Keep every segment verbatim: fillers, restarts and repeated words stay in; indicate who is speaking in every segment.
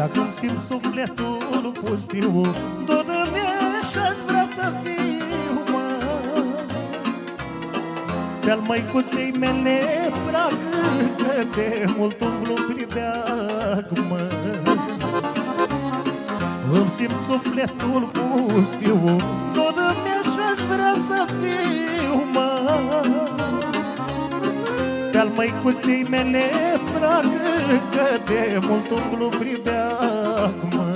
Speaker 1: Dacă îmi simt sufletul pustiu, dor-mi și-aș vrea să fiu, mă. Pe-al măicuței mele prag, că de mult umblu pribeag, mă. Îmi simt sufletul pustiu, dor-mi și-aș vrea să fiu, mă. Pe-al măicuței mele prag, că de mult umblu pribeag, mă.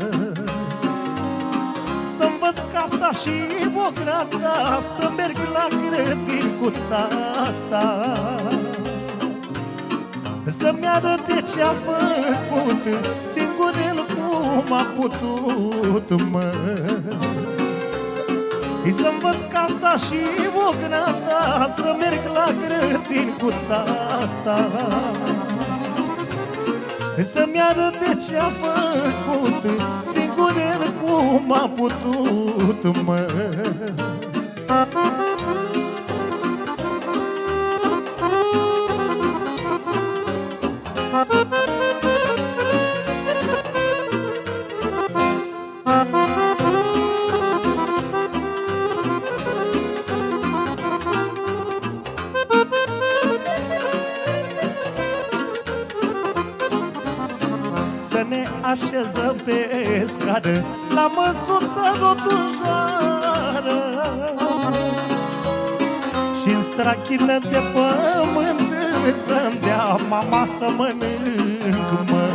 Speaker 1: Să-mi văd casa și ograda, să merg la grădini cu tata, să-mi arăte ce-a făcut singur el cum a putut, mă. Să-mi văd casa și ograda, să merg la grădini cu tata, să-mi arăte ce-a făcut singur el cum a putut, mă. Să ne așezăm pe scară, la măsuță rotunjoară, și-n strachină de pământ să-mi dea mama să mănânc, mă.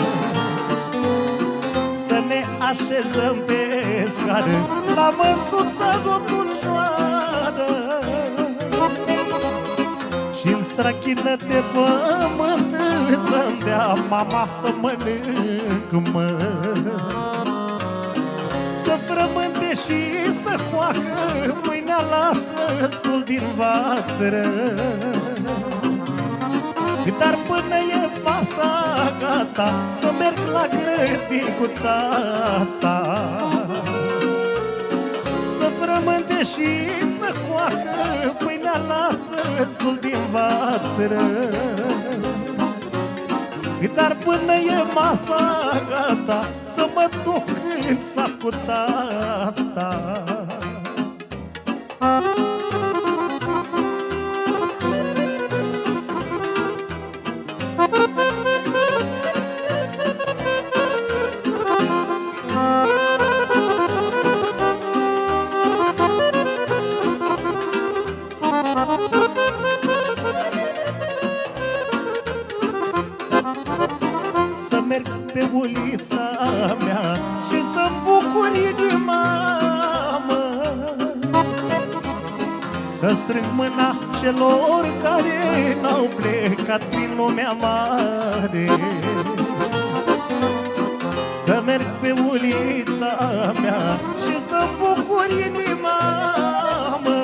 Speaker 1: Să ne așezăm pe scară, la măsuță rotunjoară, și-n strachină de pământ să-mi dea mama să mănânc, mă. Să frământe și să coacă mâinea lață stul din vatră, dar până e masa gata, să merg la grădini cu tata. Să frământe și să coacă pâinea lață stul din vatră, dar până e masa gata, să mă duc în sat cu tata. Să merg pe ulița mea și să-mi bucur inima, mă. Să strâng mâna celor care n-au plecat prin lumea mare. Să merg pe ulița mea și să-mi bucur inima, mă.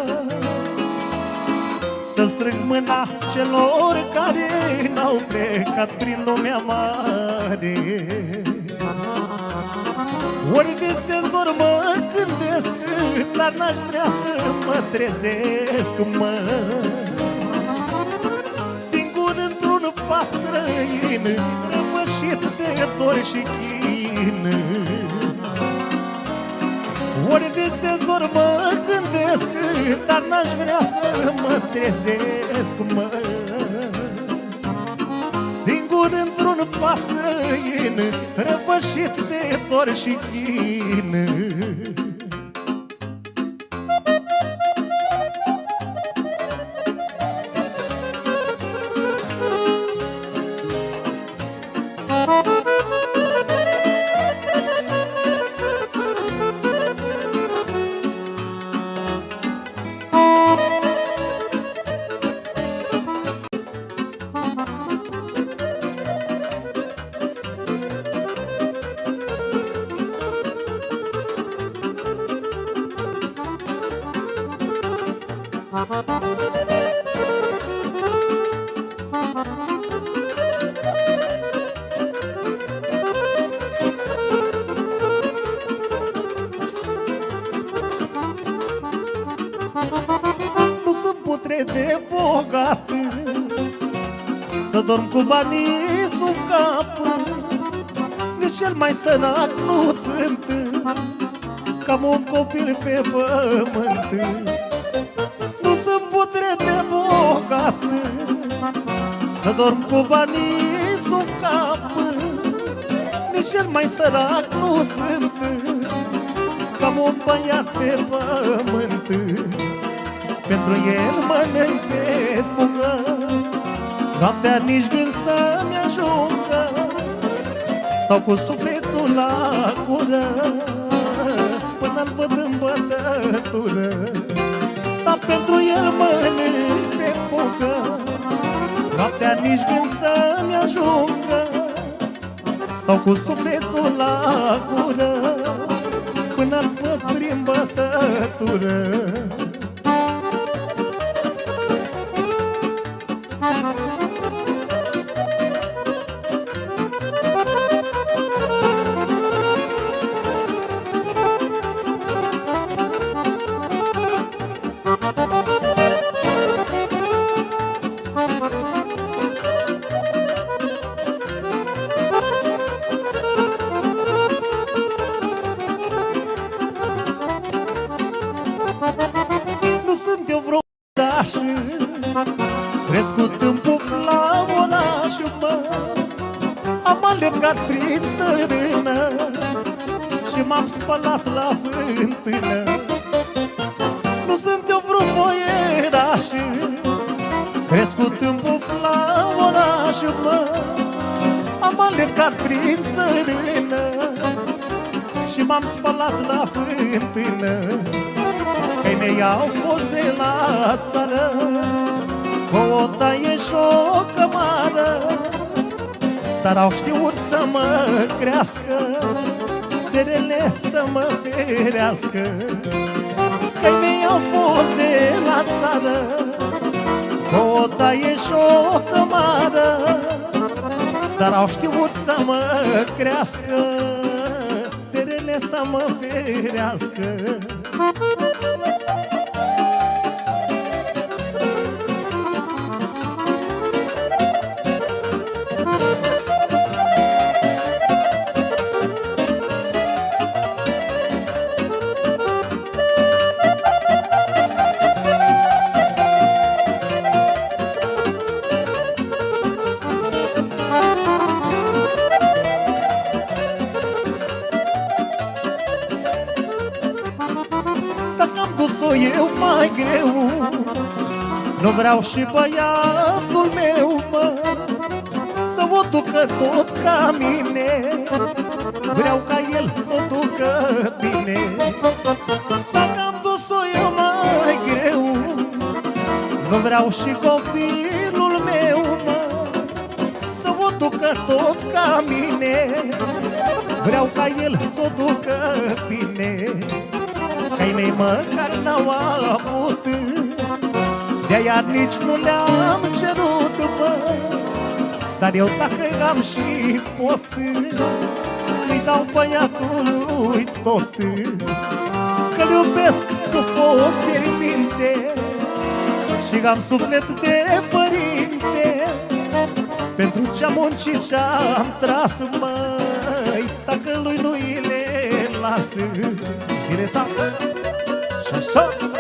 Speaker 1: Să strâng mâna celor care n-au plecat prin lumea mare. Ori visez, ori mă gândesc, dar n-aș vrea să mă trezesc, mă. Singur într-un pat străin, răvășit de dor și chin. Ori visez, ori mă gândesc, dar n-aș vrea să mă trezesc, mă. Singur într-un pas străin, răvășit de dor și chin. Nu sunt putre de bogat să dorm cu banii sub cap, cel mai sărac nu sunt, cam un copil pe pământ. Nu sunt putere de bogat, să dorm cu banii sub cap. Nici cel mai sărac nu sunt, cam un băiat pe pământ. Pentru el mănânc pe fugă, noaptea nici gând să-mi ajungă. Stau cu sufletul la gură până-l văd în bătătură. Dar pentru el mănânc pe fugă, noaptea nici gând să-mi ajungă. Stau cu sufletul la gură până-l văd prin bătătură. Nu sunt eu vreo daș, crescut în puf la oraș, mă. Am alergat prin țărână și m-am spălat la fântână. Nu sunt eu vreo boieraș, crescut în puf la oraș, mă. Am alergat prin țărână și m-am spălat la fântână. Căi mei au fost de la țară, cu o taie și o cămară, dar au știut să mă crească, de rele să mă ferească. Căi mei au fost de la țară, cu o taie și o cămară, dar au știut să mă crească, de rele să mă ferească. Dacă am dus-o eu mai greu, nu vreau și băiatul meu, mă, să o ducă tot ca mine. Vreau ca el să o ducă bine. Dacă am dus-o eu mai greu, nu vreau și copilul meu, mă, să o ducă tot ca mine. Vreau ca el să o ducă bine. Că-ai mei măcar n-au avut, de-aia nici nu le-am cerut, mă. Dar eu dacă am și pot, îi dau băiatului tot. Că-l iubesc cu foc fierbinte și am suflet de părinte. Pentru ce-am muncit și-am tras, măi, dacă lui nu-i le las zile, tată, și așa.